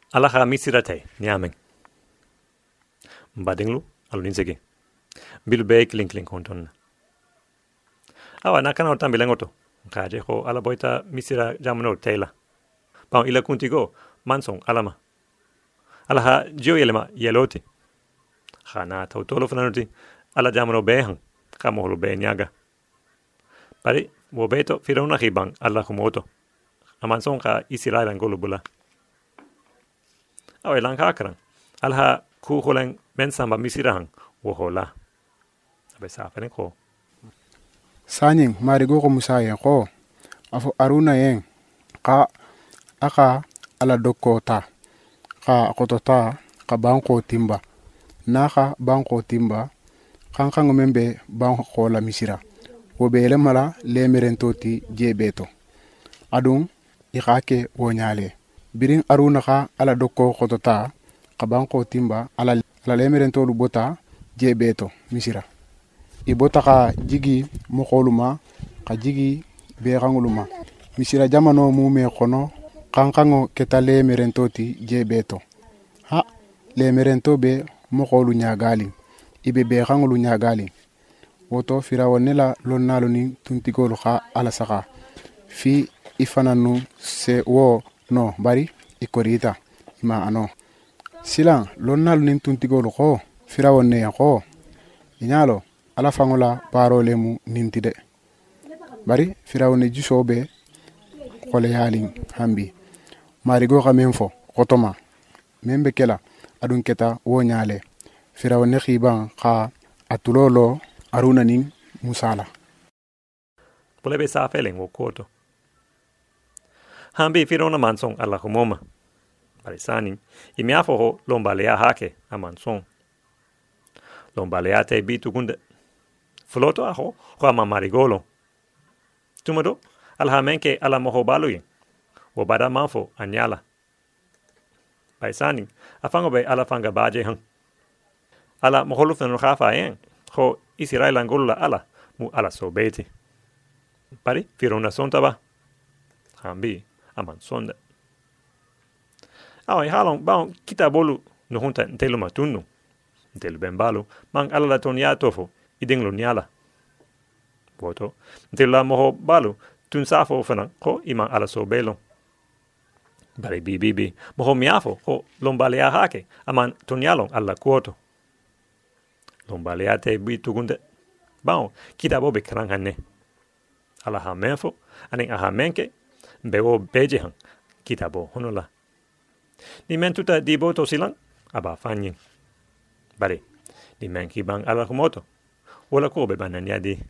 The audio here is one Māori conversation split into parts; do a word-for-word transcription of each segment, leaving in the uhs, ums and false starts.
Alaha misirate nyamen. Mbadinglu alunisege. Bilu be kling kling konton. Awa nakana otam bilengoto. Kaje ho ala boita misira jamno tela. Pao ila kuntigo mansong alama. Alaha jio yelema yelote. Khana tautolo fananuti ala jamno behang kamohlu be nyaga. Pari wo beto firona hibang ala kumoto. Amansong ka isira langolo bula. Awa ilang kakran. Alha ku holang mensamba misirahang wo hola. Abe safene ko. Sanying marigo ko musayen ko. Afo aruna yen ka aka ala dokota ka kotota ka banko timba naka banko timba kankan membe banko la misira wo be mala le merentoti jebeto adun ikake wonyale birin aruna ka ala dokko kotota ka banko timba ala ala le merentolu bota jebeto misira ibota ka jigi mokoluma ka jigi be ranguluma misira jamano mume kono kankango ketale merentoti jebeto ha le merento be mokolu nyagali ibe be rangulu nyagali woto firawonela lonnalu ni tuntigolu kha ala saka fi ifananu se wo no bari ikorita ma ano silan lonnalu ni tuntigolu ko firawonne ko inyalo ala fangola parolemu nintide bari firawne jusobe kole yalin hambi marigo kamemfo kotoma membe kela adun keta wonyale firawne khiban kha atulolo aruna nin musala Polebe safelen wo koto. Hambi firona mansong ala kumoma. Parisani imiafo ho lombalea hake amansong. Lombalea te bitu kunde. Floto aho kwa marigolo. Tumado alhamenke ala moho baluyin. Wabada manfo anyala. Paisani afango be ala fanga baje hang. Ala moholu fenu khafa yen. Ho Israel angola ala mu ala sobete. Pari firona sonta ba. Hambi aman sonda. Awa halong baon kita bolu no hunta ntelu matunu. Ntelu bembalu mang ala la tonya tofo ideng lo nyala. Boto ntelu la moho balu tun safo fana ko iman ala sobelo. Bari bibibi moho miafo ho lombalea hake aman tonyalong alla kuoto. Lombalea te bi tugunde. Baon kita bobe krangane. Ala ha menfo aning aha menke bewo beje hang kita bo honola. Ni mentuta di boto silang aba fanyin. Bari ni menki bang ala kumoto. Wala ko be bananya di.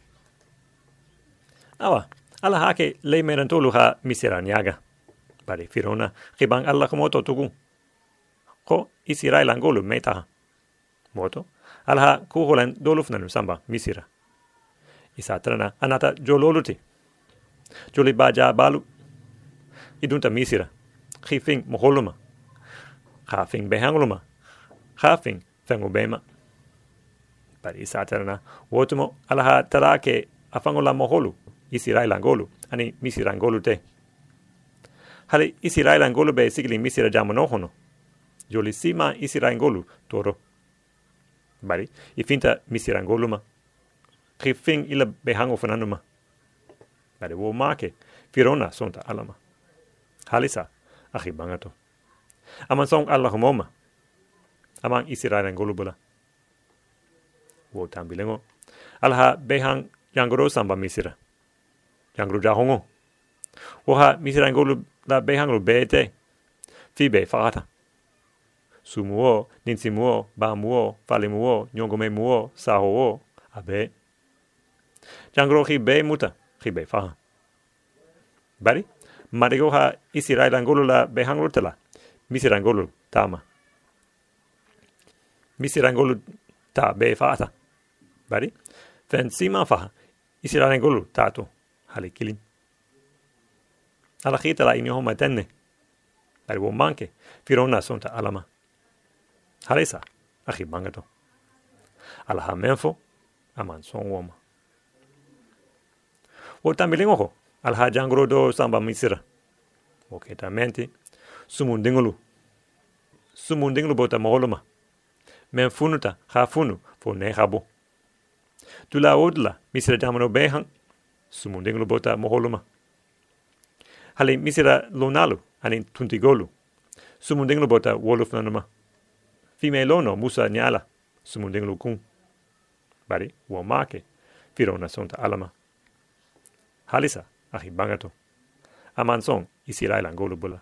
Awa ala hake le merantolu ha misiraniaga. Bari firona kibang alla kumoto tugu. Ko isirai langolu meta. Moto alha kuholan dolufnanu samba misira. Isatrana anata jololuti. Joli baja balu. Idunta misira. Khifing moholuma. Khafing behanguluma. Khafing fengubema. Bari isatrana wotumo alha tarake afangola moholu. Isirai langolu ani misira angolu te. Hali isirai langolu be sigli misira jamonohono. Joli sima isirai angolu toro. Bari ifinta misira angoluma. Khifing ila behango fananuma. Bari wo make firona sonta alama. Halisa akhi bangato. Aman song Allah humoma. Amang isirai angolu bula. Wo tambilengo. Alha behang yangoro samba misira. Yangro jahongo. Woha misira angolu la behanglo bete. Fibe fagata. Sumuo, ninsimuo, bamuo, falimuo, nyongomemuo, sahoo, abe. Jangro hibe muta, hibe faha. Bari, marigo ha isirai langolo la behanglo tela, misirangolo tama. Misirangolo ta be fata. Bari, fen sima faha, isirai langolo tato, halikilin. Ala khita la inyo matenne. Bari wo manke, firona sonta alama. Halisa, akhi bangato. Alha menfo, aman son woma. Wo tambilingo alha jangro do samba misira. Wo ketamenti, sumundingulu. sumunding lubota moholuma. Men funuta ha funu fo ne habo. Tula odla misira jamano behang sumunding lubota moholuma. Hali misira lonalu anin tuntigolu. Sumunding lubota woluf nanuma. Fime lono musa nyala sumunding lukun. Bari wo make firona sonta alama. Halisa ahi bangato. Amansong isirai langolu bula.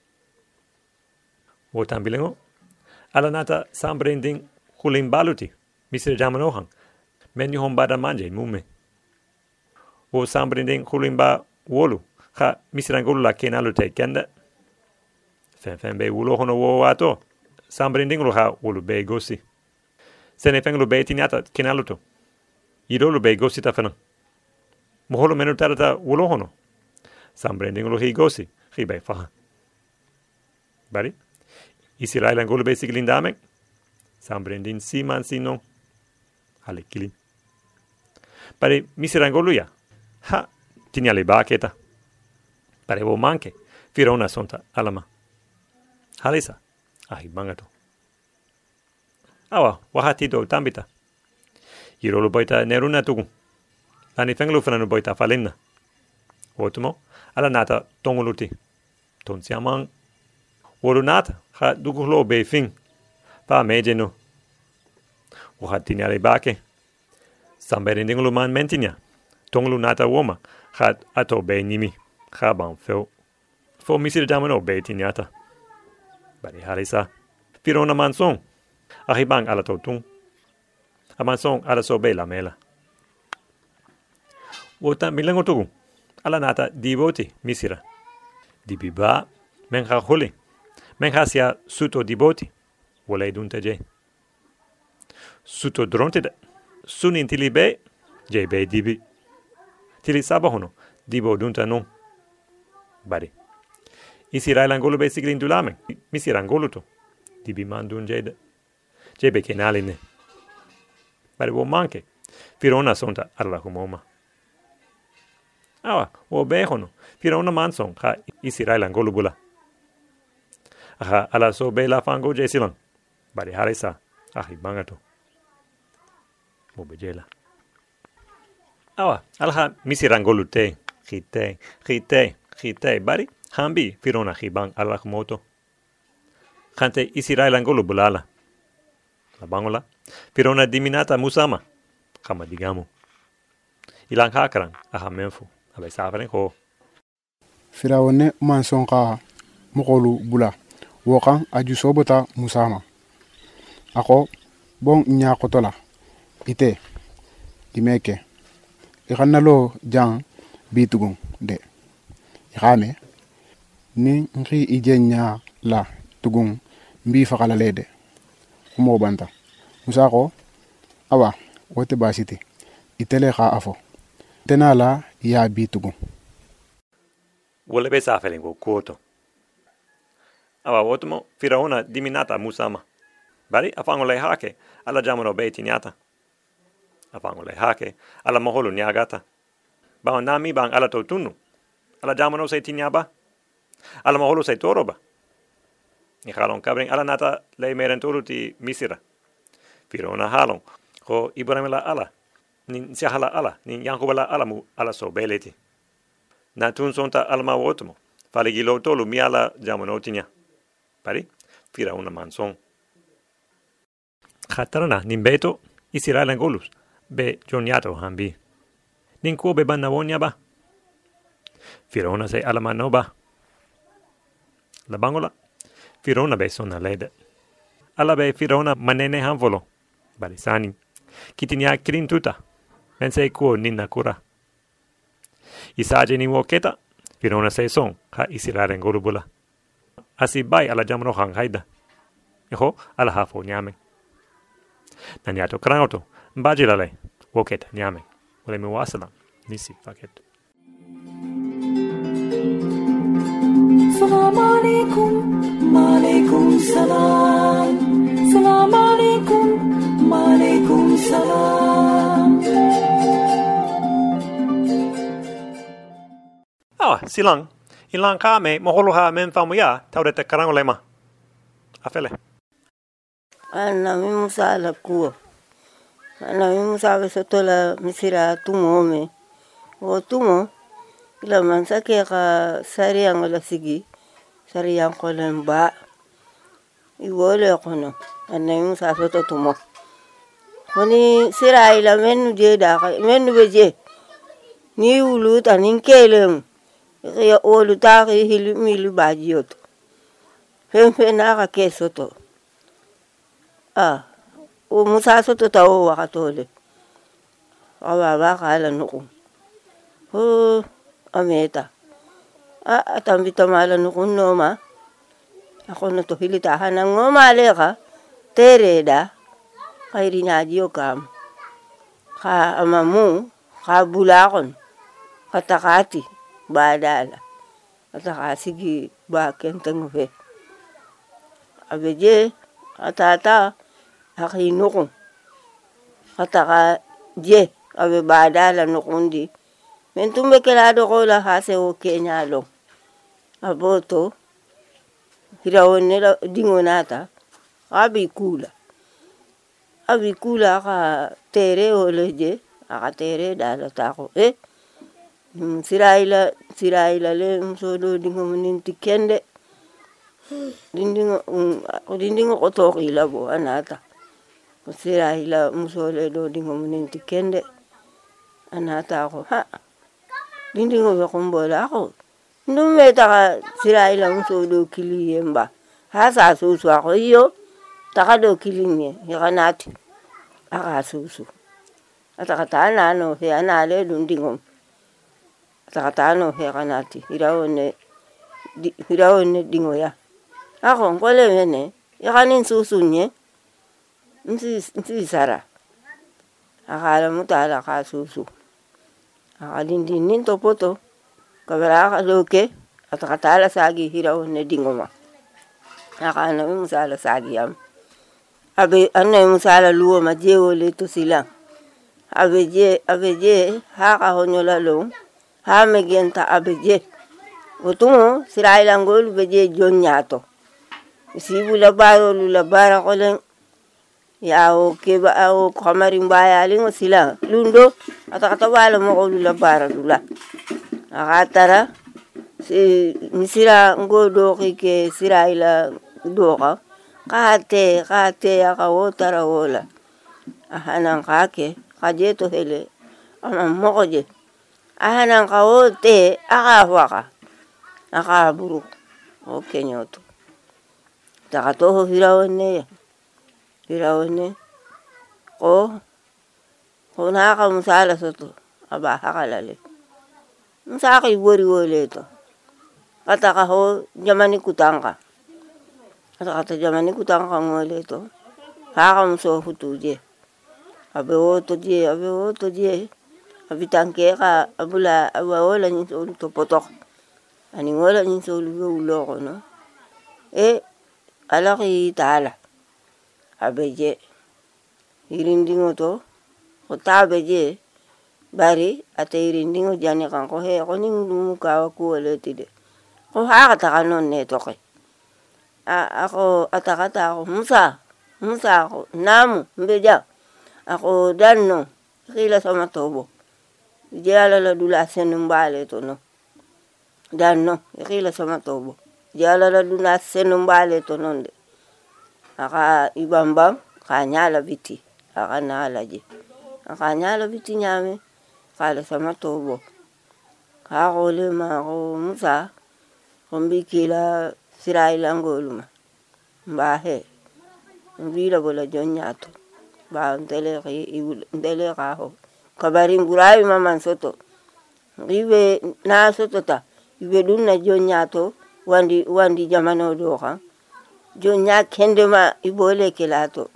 Wo tambilengo alanata sambrending hulim baluti misir jamanohang menu hom bada manje mume. Wo sambrending hulim ba wolu ha misirangolu la kenalute kenda. Fen fen be wulo hono wo ato sambrending lo ha wolu be gosi. Sene fenglu be tiniata kenaluto. Idolu be gosi tafana. Moholo menu tarata wulo hono. Sambrending lo hi gosi hi be faha. Bari isirai langolu be siglin damek. Sambrendin si man si non. Hale kilin. Bari misirangolu ya. Ha tiniale ba keta. Bari wo manke firona sonta alama. Halisa ahi bangato. Awa wahati do tambita. Irolo boita neruna tugu. Lani fenglu fananu boita falinna. Otumo ala nata tonguluti. Ton siamang. Woru nata ha dugulo be fin. Pa mejenu. Wahati nyale bake. Samberindingulu man mentinya. Tonglu nata woma ha ato be nimi. Ha ban feo. Fo misir jamano be tinyata. Bari halisa. Firona mansong. Ahibang ala totung. Amansong ala sobe la mela. Wota milengo tugu. Ala nata divoti misira. Dibiba menha huli. Menha sia suto diboti. Wole dunte je. Suto dronte de. Sunin tili be. Je be dibi. Tili sabahono. Dibo dunta non. Bari. Isira langolo be siglin dulame. Misirangolo to. Dibi mandun jede. Jebe kenaline. Bari wo manke. Firona sonta alla humoma. Awa, wo behono. Firona manson ha isirai langolu bula. Aha, ala so be la fango je silang. Bari harisa. Ahi bangato. Mo bejela. Awa, alha misirangolu te. Hite, hite, hite. Bari hambi firona hibang alla humoto. Kante isirai langolu bulala. La bangola. Firona diminata musama. Kama digamu. Ilang hakaran aha menfu. Abe safaren ko. Firawone manson ka mokolu bula. Wokan aju sobota musama. Ako bon nya kotola. Ite. Imeke. Ikanalo jang bitugun de. Ikame. Ni nki ijenya la tugun mbi fakala lede. Kumo banta. Musako awa wote basiti. Itele ka afo. Tenala ya bitugu. Wole be safelen ko kuoto. Awa wotomo Firaona diminata musama. Bari afangole hake ala jamano be tinyata. Afangole hake ala moholu nyagata. Ba nami bang ala totunu. Ala jamano se tinyaba. Ala moholu se toroba. Ni halon kabring ala nata le merenturu ti misira. Firaona halon ko Ibrahimla ala. Nin siahala ala, nin yankubala alamu ala so beleti. Na tun sonta alma wotomo. Faligilo tolu mi ala jamonotinya. Pari, Firaona manson. Khatarana nin beto isira langolus. Be joniato hambi. Nin ko be bannawonya ba. Firaona se alama no ba. La bangola. Firaona be sonna lede. Ala be Firaona manene hanvolo. Balisani. Kitinya kirin tuta. Mense kuo ninna kura. Isaje ni woketa. Firona se son ha isiraren gorubula. Asi bai ala jamro hang haida. Eho ala hafo nyame. Nanyato kranoto. Mbajilale. Woketa nyame. Ole mi wasala. Nisi faket. Salam alaikum. Malaikum salam. Salam alaikum. Malaikum salam. Awa, silang. Ilang kame moholuha men famuya taurete karangolema. afele Ana mi Musa la kuo. Ana mi Musa be sotola misira tumo me. O tumo ila mansa ke ka sari yang la sigi. Sari yang kolen ba. Iwole kono. Ana mi Musa soto tumo. Koni sira ila menu je da menu beje. Ni ulu tanin kelem. Ya olu ta hilu milu bajiot. Femfe na ka ke soto. Ah, o Musa soto ta o wakatole. Awa baka ala nuku. Oh, ameta. Ah, atambita mala nuku noma. Ako na to hilitahan ng ngomale ka. Tereda. Kairi nyadyo kam. Ka amamu. Ka bulakon. Katakati. Badala. Katakasigi baken tengufe. Abeje. Atata. Haki nuku. Kataka je. Abe badala nukundi. Mentumbe kelado ko la hase o kenyalo. Aboto. Hirawone la dingonata. Abi kula. Abi kula ka tere o leje. Aka tere dala tako. Eh. Siraila. Siraila le msodo dingomuninti kende. Dindingo. Dindingo kotoki labo anata. Siraila musole do dingomuninti kende. Anata ako. Ha. Dindingo bekumbola ako. Ndumeta ka siraila musodo kili yemba. Hasa susu ako iyo. Taka do kili nye. Yakanati. Aka susu. Atakatana ano he anale dundingom. Atakatano he kanati. Hirawone. Hirawone dingo ya. Ako nkole mene. Yakanin susu nye. Nsi sara. Akala mutala ka susu. Akadindinin topoto. Kabara ka loke. Atakatala sagi hirawone dingoma. Akana mi Musala sagi yam. Abe anna Musala luo majewo le to sila. Abe je abe je haka honyola lo. Ha megenta abe je. Otumo siraila ngolu beje jonyato. Sibu la baro lu la bara kolen. Ya o keba o kamarin baya lingo sila. Lundo atakata wala mo ko lu la bara lula. Akatara si misira ngodo kike siraila doka. Kate kate akawotara wola. Ahanan kake kajeto hele. Ama mokoje. Ahanan kawote akawaka. Akaburu. Oke nyoto. Takatoho hirawone. Hirawone. Ko. Ko naka Musala soto. Aba hakalale. Musaka ibori wole to. Kataka ho jamani kutangka. Kata jamani kutangka ngole to. Haka muso hutuje. Abe woto je, abe woto je. Abitanke ka abula abawola nyiso to potok. Ani ngola nyiso lu ulo kono. E alaki tala. Abeje. Irindingo to. Kota abeje. Bari ate irindingo jani kanko he. Koni muka waku wale tide. Ko haka takanon ne toke. Ako atakata ako. Musa. Musa ako. Namu. Mbeja. Ako danno. Kila sama tobo. Jala la dula senumbale to no. Danno. Kila sama tobo. Jala la dula senumbale to nonde. Aka ibambam. Kanyala biti. Aka nalaje. Aka nyala biti nyame. Kala sama tobo. Kako lima ako Musa. Kumbi kila siraila ngoluma. Mbahe. Mbila bola jonyato. Ba ntele ntele kaho. Kabarin gurai maman soto. Ibe na soto ta. Ibe dunna jonyato. Wandi wandi jamano doka. Jonya kendema ibole kelato.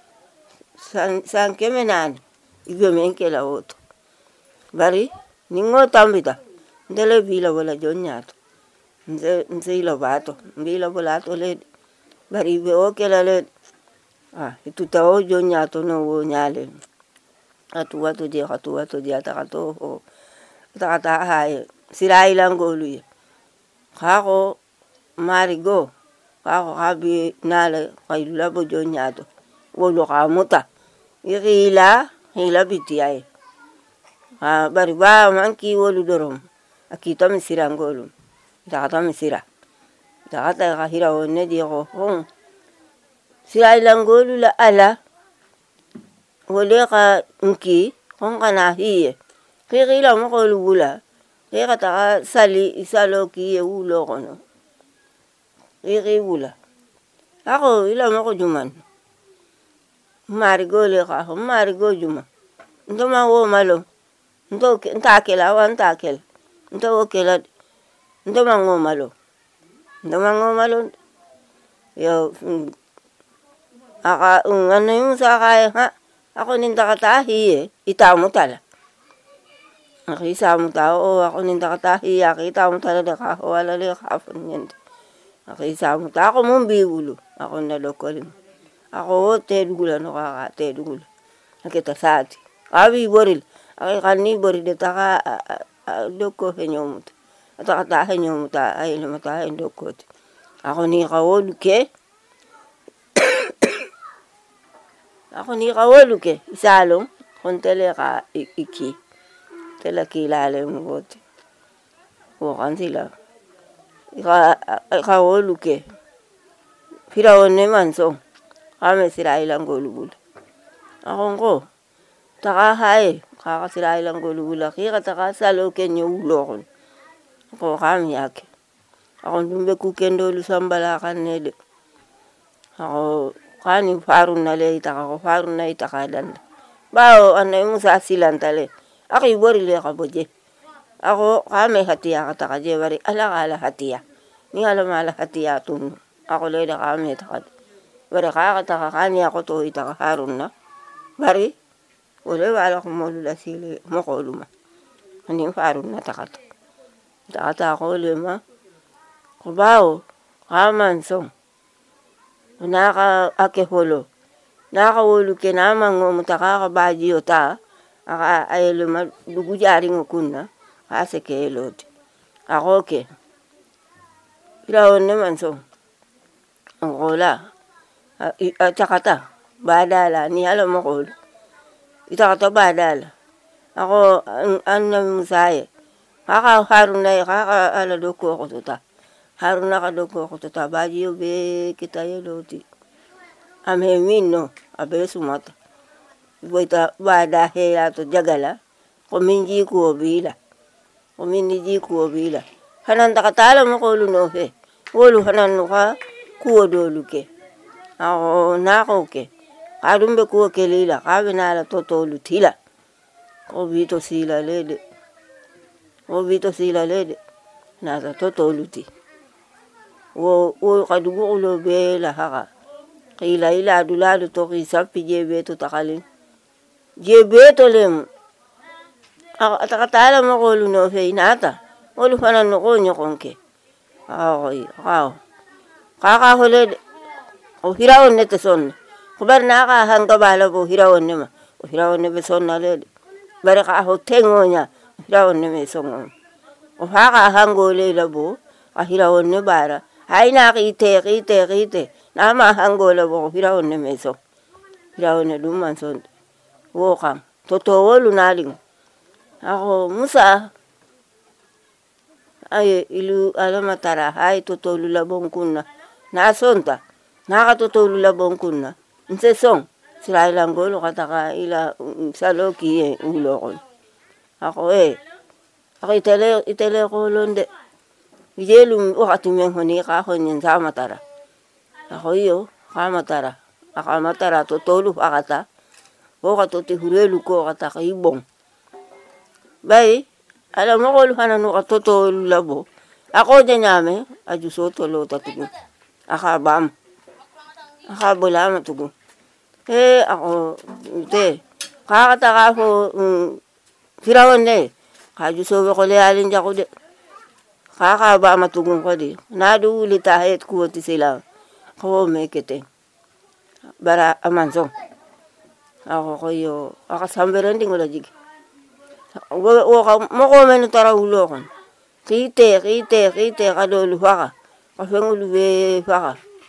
San san kemenan. Ibe menkela oto. Bari ningo tambita. Ndele bila bola jonyato. Nze nze ilo bato. Bila bola to le. Bari ibe okela le. Ah, itu tao jonyato no wo nyale. Atu watu je atu watu je atakato ho. Atakata hai siraila ngolu ye. Kako marigo Ako kabi nala kailula bojo nyado. Wolo kamuta. Ikila hila bitiay. Ah bari ba man ki wolu dorom. Akita misira ngolum. Takata misira. Takata kahira wonne di ko. Hong. Sira ilangolu la ala. Wole ka nki. Hong kana hiye. Kikila mo ko lubula. Kika taka sali isalo kiye ulo kono. Kiki wula. Ako ila mo ko juman. Marigo le ka. Marigo juma. Nto ma wo malo. Nto ntakela wa ntakela. Nto wo kela. Nto ma ngo malo. Nto ma ngo malo. Yo. Aka ano yung sa kaya ha. Ako nintakatahi eh. Itamu tala. Nakisa mo tao. Ako nintakatahi. Akita mo tala. Wala le kafon yan. Nakisa mo tao. Ako mong biwulo. Ako nalokolim. Ako tedugula no kaka tedugula. Nakita sati. Abi boril. Ako kani boril taka doko henyomut. Ataka ta henyomut ay lamata endokot. Ako ni kawolu ke. Ako ni kawolu ke. Isalong kontele ka iki. Tela kilale mo bote. Wakan sila. Ika kawolu ke. Firawon naman so. Kami sila ilang gulugul. Ako ko. Taka hai. Kaka sila ilang gulugul. Kika taka salo kenyo ulo ko. Ako kami yake. Ako dumbe kukendo lusambalakan nede. Ako kani farun na le itaka ko. Farun na itaka dan. Bao anay mo sa silan tale. Ako ibori le ka boje. Ako kami hatiya kataka je bari. Ala ala hatiya. Ni alam ala hatiya tun. Ako le da kami takad. Bari kakataka kani ako to itaka harun na. Bari, wala wala kong molula sili mokoluma. Hindi harun na takata. Takata ako lima. Kubaw, kamansong. Naka akeholo. Naka wulu kinamang umutaka ka baji yota. Aka ay lima dugu jaring ukuna. Kasi kelot. Ako ke. Pirawon naman so. Ang kola. Takata, badala, ni alam mo ko. Itakata badala. Ako, ang namin musaya. Kaka harun na, kaka aladoko ako tuta. Harun na kadoko ako tuta. Baji yo be kita yeloti. Amhemin no, abe sumata. Iboita bada hela to jagala. Kuminji ko bila. Kuminji ko bila. Hanan takatala mo ko lunohe. Wolu hanan nuka kuo doluke. Ako nako ke. Kadumbe kuo kelila. Kabe nala totolu tila. Ko bito sila lede. Ko bito sila lede. Nasa totolu ti. Wo wo kadugo ulo bela haka. Kila ila adulado to kisapi jebeto takalin. Jebeto lem. Atakatala mo ko luno fe inata. Wolu fanan no ko nyokonke. Ako ako. Kakahuled. O hirawon nete son. Kubar naka hanga bala po hirawon nema. O hirawon nebe son na lede. Bare ka aho tengo niya. Hirawon nebe son. O haka hango lela po. Ka hirawon ne bara. Hay na kite, kite, kite. Nama hango la po. Hirawon nebe son. Hirawon ne duman son. Wokang. Totowo lunaling. Ako musa. Ay ilu alamatara. Hay totolu labong kuna. Nasonta. Nakatutulu labong kuna. Nse song. Sila ilang golo kataka ila saloki eh ulo ko. Ako eh. Ako itele itele ko londe. Ijelu wakati menghoni ka ako nyan sa matara. Ako iyo ka matara. Aka matara tutulu akata. O katuti hurelu ko kataka ibong. Bay. Alam mo ko luhanan no katutulu labo. Ako dyan nyame. Ajusoto lo tatugo. Aka bam. Akabula matugo. Eh, ako, te, kakataka ko, um, firawon na eh. Kajusobe ko lealin dyan ko de. Kakaba matugong ko de. Naduuli tahit kuwati sila. Ako may kite. Bara amansong. Ako ko yo, akasamberan din ko la jig. Moko menu tara ulo ko. Kite, kite, kite, kadolu faka. Kafeng uluwe faka.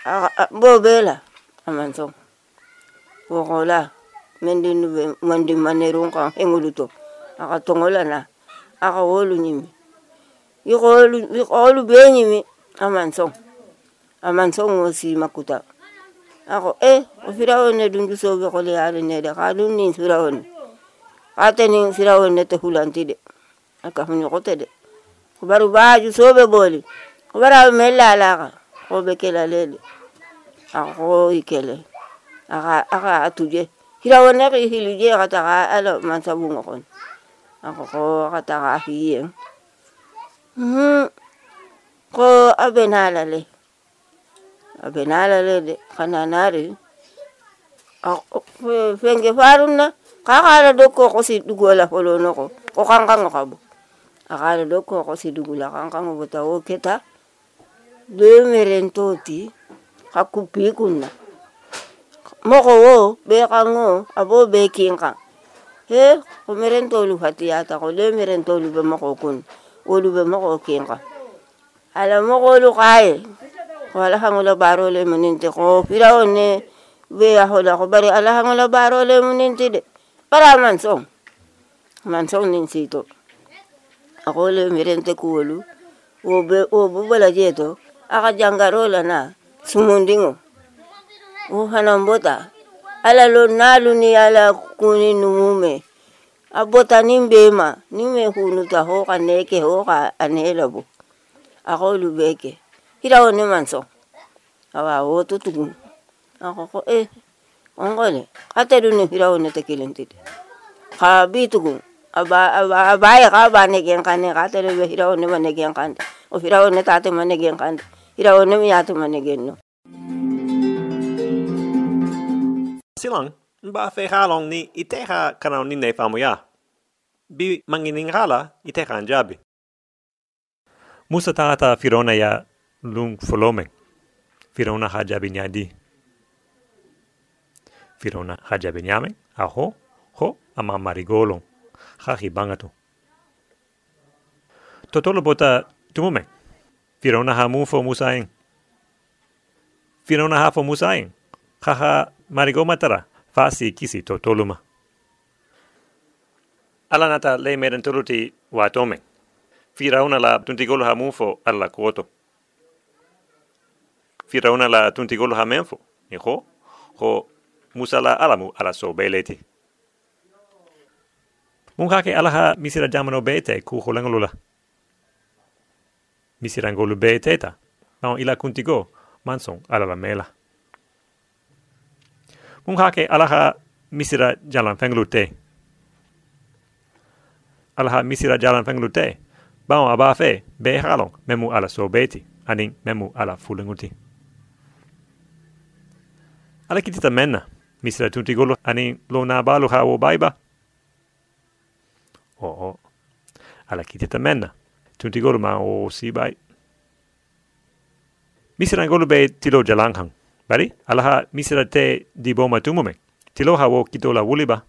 bobela amanso wokola mendi nube mandi manerun kan henguluto aka tongola na aka wolu nyimi yikolu yikolu benyimi amanso amanso ngosi makuta ako eh ofiraone dundu sobe ko le ale ne de kalun ni firaone ate ni firaone te hulanti de aka hunyo kote de ko baru baaju sobe boli ko bara mella la ko be kala lele ako ikele aka aka atuje firaone ki hilije kata ala mansabu ngokon ako ko kata ka hiyen hmm ko abenala le abenala le de kananari ako fenge faruna kakala doko ko si dugola holono ko ko kankang kabo akala doko ko si dugula kankang bota o keta de merentoti kakupi kunna moko wo be kango abo be kinka he ko merento lu hatiyata ko le merento lu be moko kun o lu be moko kinka ala moko lu kai wala hangola barole muninte ko firaone be ahola ko bari ala hangola barole muninte de para manso manso nin sito ako le merente kuolu o be o bala jeto aka jangarola na sumundingo o hanambota ala lo nalu ni ala kuni numume abota nimbema nime hunuta ho kaneke ho ka anelabo ako lu beke firaone manso awa o tutugu ako ko eh ongole katedu ni firaone tekilentide ka bitugu aba aba aba ka bane gen kane katedu be firaone mane gen kande o firaone tate mane gen kande firaone mi ate mane gen no silang ba fe halong ni iteha kanau ni ne famuya bi mangining hala iteha anjabi Musa tata firona ya lung folomeng. Firona haja binyadi. Firona haja binyameng. Aho, ho, ama marigolong. Hahi bangato. Totolo bota tumumeng. Firona ha mufo musaeng. Firona ha fo musaeng. Haha marigomatara. Fasi kisi totoluma. Alanata le meren tuluti watomeng. Firauna la tuntigolo ha mufo alla kuoto. Firauna la tuntigolo ha menfo. Ni ho, ho musala alamu ala so beleti. Mungkake alaha misira jamano bete ku holangolula. Misira ngolu beteta. Nao ila kuntigo mansong ala la mela. Mungkake alaha misira jalan fenglute. Alaha misira jalan fenglute. Bao abafe be halong memu ala sobeti aning memu ala fulenguti. Ala kitita menna misra tuntigolo aning lo na balu hawo baiba. Oh oh. Ala kitita menna tuntigolo ma o si bai. Misra ngolo be tilo jalanghang. Bari alaha misra te di boma tumume. Tilo hawo kito la wuliba.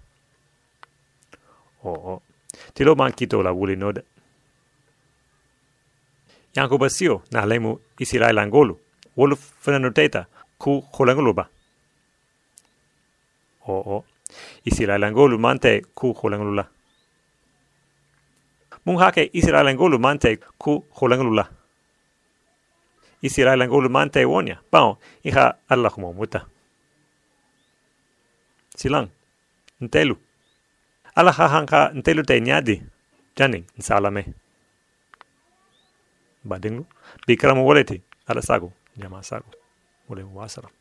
Oh oh. Tilo man kito la wuli node. Yanko basio na lemu isirai langolu. Wolu fenanoteta ku holangoluba. Oh oh. Isirai langolu mante ku holangolula. Munghake isirai langolu mante ku holangolula. Isirai langolu mante wonya. Pao iha allahumo muta. Silang. Ntelu. Alaha hanka ntelu te nyadi. Janing nsalame. Badinglu, bikramu waleti, ala sago, nyama sago, ule wasara.